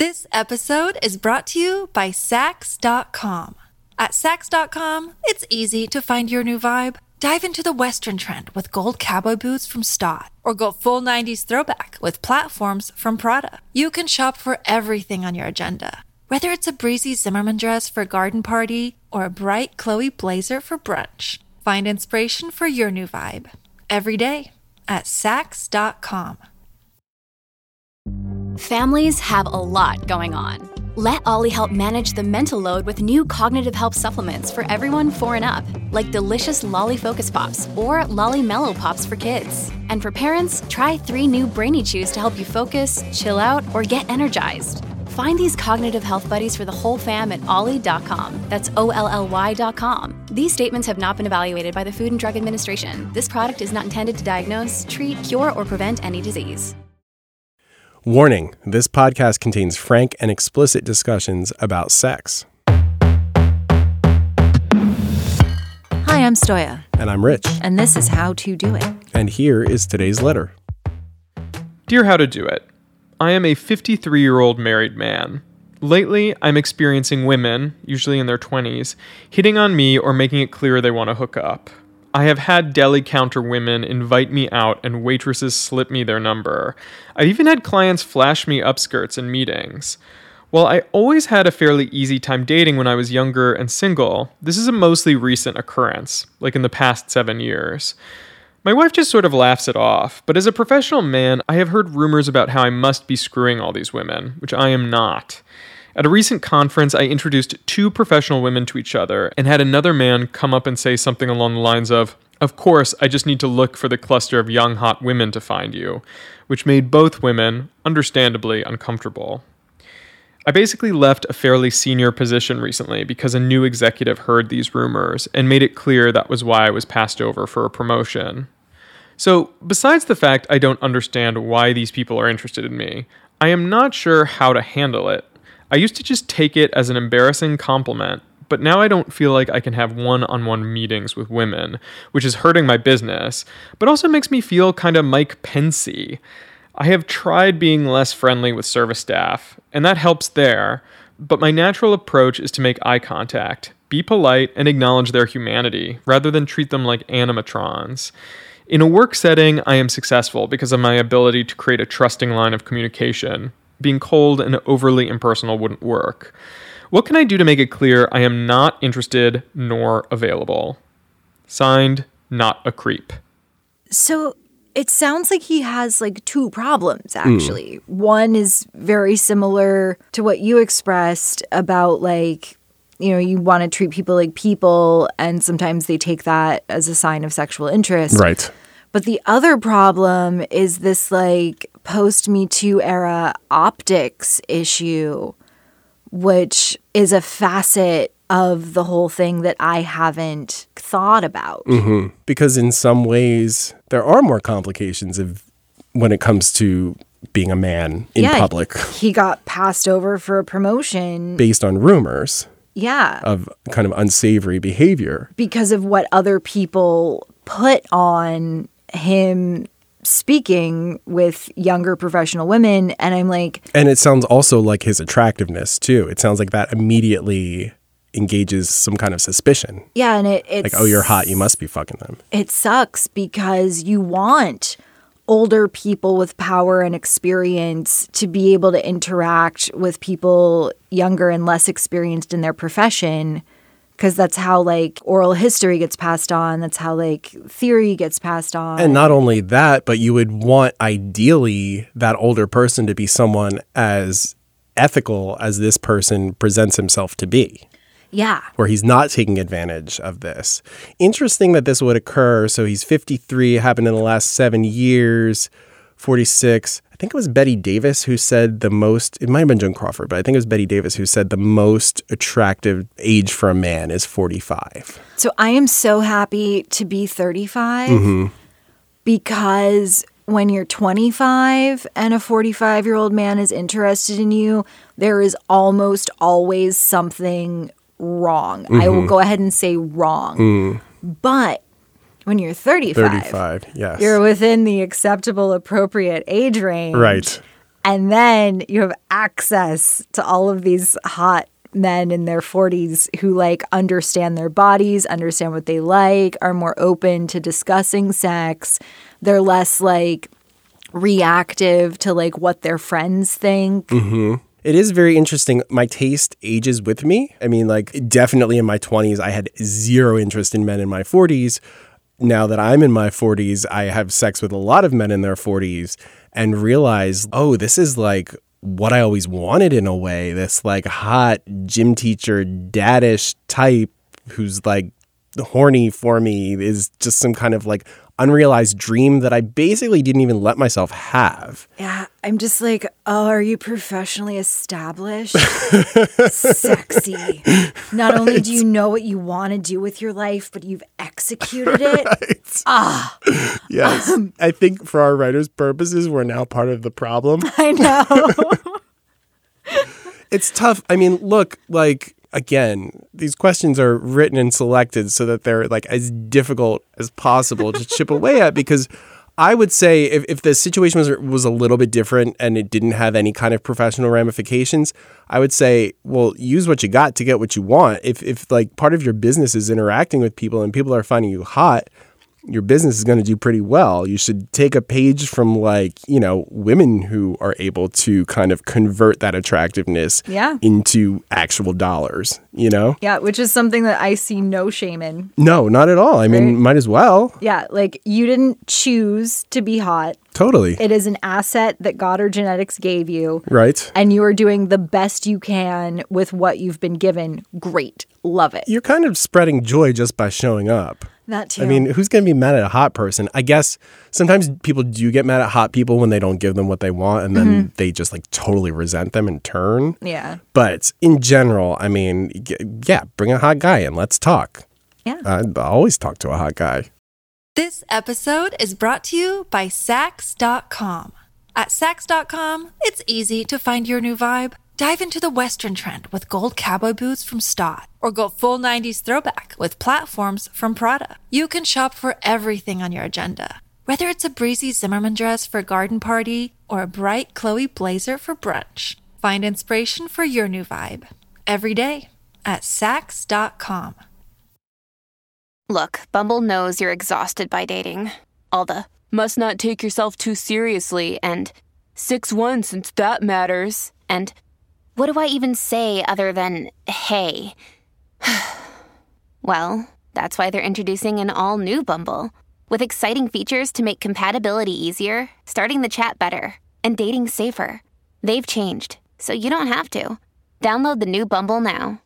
This episode is brought to you by Saks.com. At Saks.com, it's easy to find your new vibe. Dive into the Western trend with gold cowboy boots from Staud, or go full 90s throwback with platforms from Prada. You can shop for everything on your agenda, whether it's a breezy Zimmermann dress for a garden party or a bright Chloe blazer for brunch. Find inspiration for your new vibe every day at Saks.com. Families have a lot going on. Let Ollie help manage the mental load with new cognitive help supplements for everyone 4 and up, like delicious Lolly Focus Pops or Lolly Mellow Pops for kids. And for parents, try 3 new Brainy Chews to help you focus, chill out, or get energized. Find these cognitive health buddies for the whole fam at ollie.com. That's OLLY.com. These statements have not been evaluated by the Food and Drug Administration. This product is not intended to diagnose, treat, cure, or prevent any disease. Warning, this podcast contains frank and explicit discussions about sex. Hi, I'm Stoya. And I'm Rich. And this is How to Do It. And here is today's letter. Dear How to Do It, I am a 53-year-old married man. Lately, I'm experiencing women, usually in their 20s, hitting on me or making it clear they want to hook up. I have had deli counter women invite me out and waitresses slip me their number. I've even had clients flash me upskirts in meetings. While I always had a fairly easy time dating when I was younger and single, this is a mostly recent occurrence, like in the past 7 years. My wife just sort of laughs it off, but as a professional man, I have heard rumors about how I must be screwing all these women, which I am not. At a recent conference, I introduced 2 professional women to each other and had another man come up and say something along the lines of course, I just need to look for the cluster of young, hot women to find you," which made both women, understandably, uncomfortable. I basically left a fairly senior position recently because a new executive heard these rumors and made it clear that was why I was passed over for a promotion. So, besides the fact I don't understand why these people are interested in me, I am not sure how to handle it. I used to just take it as an embarrassing compliment, but now I don't feel like I can have one-on-one meetings with women, which is hurting my business, but also makes me feel kind of Mike Pence-y. I have tried being less friendly with service staff, and that helps there, but my natural approach is to make eye contact, be polite, and acknowledge their humanity, rather than treat them like animatrons. In a work setting, I am successful because of my ability to create a trusting line of communication. Being cold and overly impersonal wouldn't work. What can I do to make it clear I am not interested nor available? Signed, not a creep. So it sounds like he has like 2 problems, actually. One is very similar to what you expressed about like, you know, you want to treat people like people, and sometimes they take that as a sign of sexual interest. Right. But the other problem is this like post-Me Too era optics issue, which is a facet of the whole thing that I haven't thought about. Mm-hmm. Because in some ways, there are more complications when it comes to being a man in public. He got passed over for a promotion. Based on rumors. Yeah. Of kind of unsavory behavior. Because of what other people put on him speaking with younger professional women. And I'm like... And it sounds also like his attractiveness, too. It sounds like that immediately engages some kind of suspicion. Yeah, and it's... Like, oh, you're hot. You must be fucking them. It sucks because you want older people with power and experience to be able to interact with people younger and less experienced in their profession, because that's how like oral history gets passed on. That's how like theory gets passed on. And not only that, but you would want ideally that older person to be someone as ethical as this person presents himself to be. Yeah. Where he's not taking advantage of this. Interesting that this would occur. So he's 53, happened in the last 7 years, 46. I think it was Betty Davis who said the most, it might have been Joan Crawford, but I think it was Betty Davis who said the most attractive age for a man is 45. So I am so happy to be 35 because when you're 25 and a 45-year-old man is interested in you, there is almost always something wrong. I will go ahead and say wrong. But when you're 35, yes. You're within the acceptable, appropriate age range. Right. And then you have access to all of these hot men in their 40s who like understand their bodies, understand what they like, are more open to discussing sex. They're less like reactive to like what their friends think. Mm-hmm. It is very interesting. My taste ages with me. I mean, like, definitely in my 20s, I had zero interest in men in my 40s. Now that I'm in my 40s, I have sex with a lot of men in their 40s and realize, oh, this is like what I always wanted in a way. This like hot gym teacher, daddish type who's like horny for me is just some kind of like unrealized dream that I basically didn't even let myself have. Yeah, I'm just like, oh, are you professionally established? Sexy. Not only do you know what you want to do with your life, but you've executed it. Right. Yes. I think for our writers' purposes, we're now part of the problem. I know. It's tough. I mean, look, like, again, these questions are written and selected so that they're like as difficult as possible to chip away at, because I would say if the situation was a little bit different and it didn't have any kind of professional ramifications, I would say, well, use what you got to get what you want. If like part of your business is interacting with people and people are finding you hot, your business is going to do pretty well. You should take a page from like, you know, women who are able to kind of convert that attractiveness into actual dollars, you know? Yeah, which is something that I see no shame in. No, not at all. I mean, might as well. Yeah, like you didn't choose to be hot. Totally. It is an asset that God or genetics gave you. Right. And you are doing the best you can with what you've been given. Great. Love it. You're kind of spreading joy just by showing up. That too. I mean, who's going to be mad at a hot person? I guess sometimes people do get mad at hot people when they don't give them what they want, and then they just like totally resent them and turn. Yeah. But in general, I mean, yeah, bring a hot guy in. Let's talk. Yeah. I always talk to a hot guy. This episode is brought to you by Sax.com. At Sax.com, it's easy to find your new vibe. Dive into the Western trend with gold cowboy boots from Stott, or go full 90s throwback with platforms from Prada. You can shop for everything on your agenda, whether it's a breezy Zimmermann dress for a garden party or a bright Chloe blazer for brunch. Find inspiration for your new vibe every day at Sax.com. Look, Bumble knows you're exhausted by dating. All the must not take yourself too seriously and 6'1" since that matters. And what do I even say other than hey? Well, that's why they're introducing an all-new Bumble with exciting features to make compatibility easier, starting the chat better, and dating safer. They've changed, so you don't have to. Download the new Bumble now.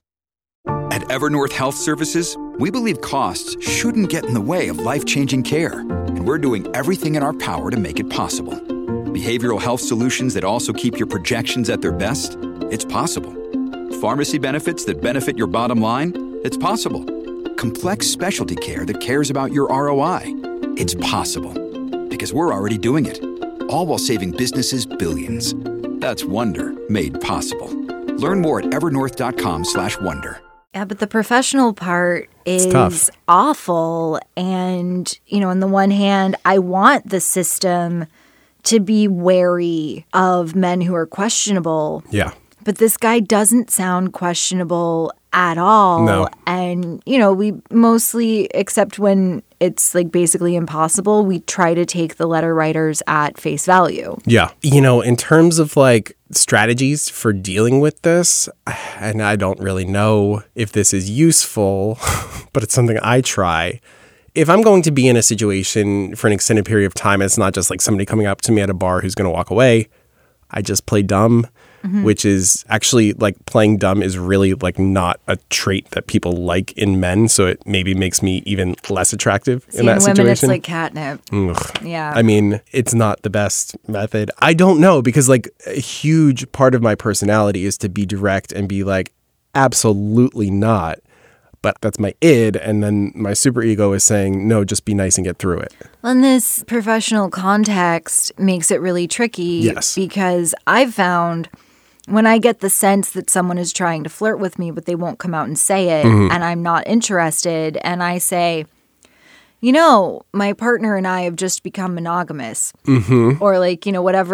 At Evernorth Health Services, we believe costs shouldn't get in the way of life-changing care, and we're doing everything in our power to make it possible. Behavioral health solutions that also keep your projections at their best? It's possible. Pharmacy benefits that benefit your bottom line? It's possible. Complex specialty care that cares about your ROI? It's possible. Because we're already doing it. All while saving businesses billions. That's Wonder made possible. Learn more at evernorth.com/wonder. Yeah, but the professional part is awful. And, you know, on the one hand, I want the system to be wary of men who are questionable. Yeah. But this guy doesn't sound questionable at all. No. And, you know, we mostly, except when it's like basically impossible, we try to take the letter writers at face value. Yeah. You know, in terms of like strategies for dealing with this, and I don't really know if this is useful, but it's something I try. If I'm going to be in a situation for an extended period of time, it's not just like somebody coming up to me at a bar who's going to walk away. I just play dumb, which is actually like playing dumb is really like not a trait that people like in men. So it maybe makes me even less attractive in that situation. Women, it's like catnip. Ugh. Yeah. I mean, it's not the best method. I don't know, because like a huge part of my personality is to be direct and be like, absolutely not. But that's my id, and then my superego is saying, no, just be nice and get through it. Well, and this professional context makes it really tricky. Yes. Because I've found when I get the sense that someone is trying to flirt with me, but they won't come out and say it, and I'm not interested, and I say, you know, my partner and I have just become monogamous. Or like, you know, whatever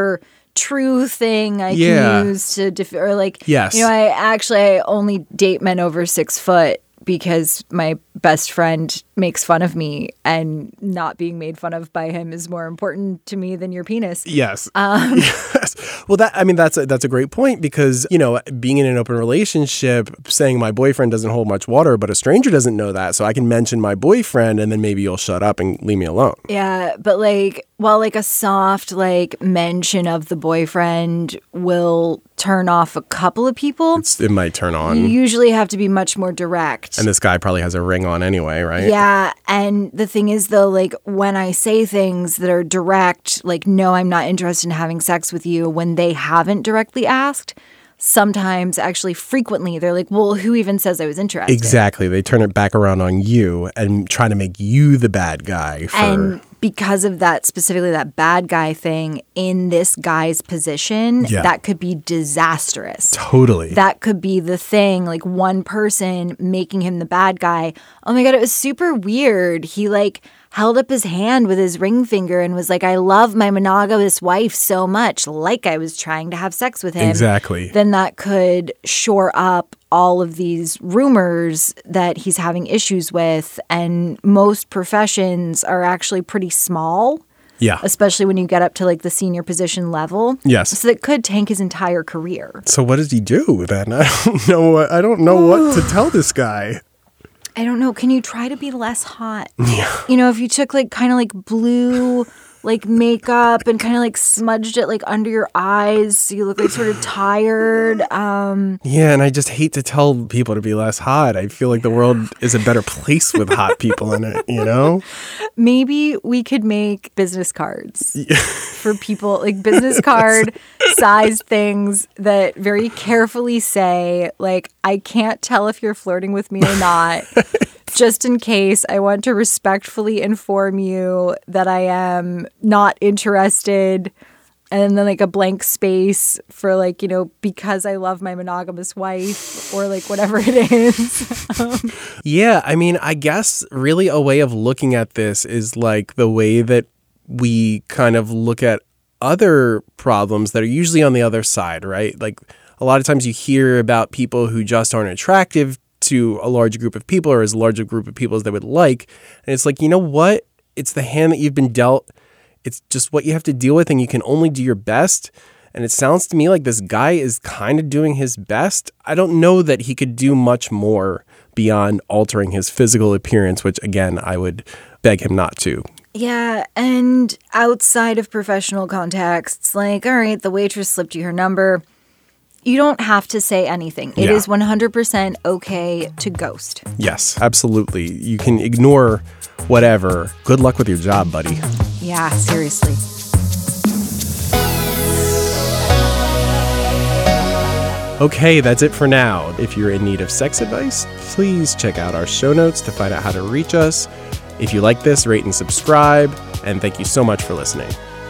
true thing I Yeah. can use to or like, Yes. you know, I only date men over 6 foot because my best friend makes fun of me, and not being made fun of by him is more important to me than your penis. Yes. Yes. Well, that's a great point, because, you know, being in an open relationship, saying my boyfriend doesn't hold much water, but a stranger doesn't know that. So I can mention my boyfriend, and then maybe you'll shut up and leave me alone. Yeah, but like, well, like a soft like mention of the boyfriend will turn off a couple of people. It might turn on. You usually have to be much more direct. And this guy probably has a ring on anyway, right? Yeah, and the thing is though, like when I say things that are direct, like no, I'm not interested in having sex with you, when they haven't directly asked, sometimes actually frequently they're like, well, who even says I was interested? Exactly. They turn it back around on you and try to make you the bad guy for... And because of that, specifically that bad guy thing, in this guy's position, Yeah. that could be disastrous. Totally. That could be the thing, like one person making him the bad guy. Oh my God, it was super weird. He like held up his hand with his ring finger and was like, I love my monogamous wife so much, like I was trying to have sex with him. Exactly. Then that could shore up all of these rumors that he's having issues with. And most professions are actually pretty small. Yeah. Especially when you get up to like the senior position level. Yes. So that could tank his entire career. So what does he do then? I don't know what to tell this guy. I don't know. Can you try to be less hot? Yeah. You know, if you took like kind of like blue like makeup and kind of like smudged it like under your eyes so you look like sort of tired. Yeah, and I just hate to tell people to be less hot. I feel like the world is a better place with hot people in it, you know? Maybe we could make business cards for people, like business card size things that very carefully say, like, I can't tell if you're flirting with me or not. Just in case, I want to respectfully inform you that I am not interested. And then like a blank space for like, you know, because I love my monogamous wife or like whatever it is. Yeah, I mean, I guess really a way of looking at this is like the way that we kind of look at other problems that are usually on the other side, right? Like a lot of times you hear about people who just aren't attractive to a large group of people or as large a group of people as they would like. And it's like, you know what? It's the hand that you've been dealt. It's just what you have to deal with, and you can only do your best. And it sounds to me like this guy is kind of doing his best. I don't know that he could do much more beyond altering his physical appearance, which, again, I would beg him not to. Yeah, and outside of professional contexts, like, all right, the waitress slipped you her number. You don't have to say anything. It is 100% okay to ghost. Yes, absolutely. You can ignore whatever. Good luck with your job, buddy. Yeah, seriously. Okay, that's it for now. If you're in need of sex advice, please check out our show notes to find out how to reach us. If you like this, rate and subscribe. And thank you so much for listening.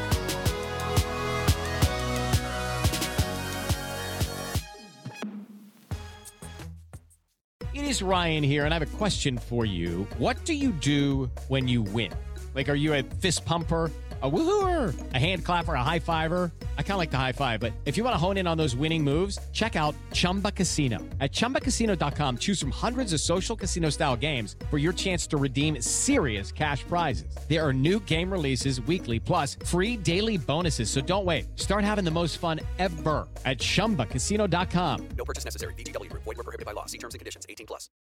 It is Ryan here, and I have a question for you. What do you do when you win? Like, are you a fist pumper, a woohooer, a hand clapper, a high fiver? I kind of like the high five, but if you want to hone in on those winning moves, check out Chumba Casino. At ChumbaCasino.com, choose from hundreds of social casino-style games for your chance to redeem serious cash prizes. There are new game releases weekly, plus free daily bonuses. So don't wait. Start having the most fun ever at ChumbaCasino.com. No purchase necessary. VGW Group. Void where prohibited by law. See terms and conditions. 18+.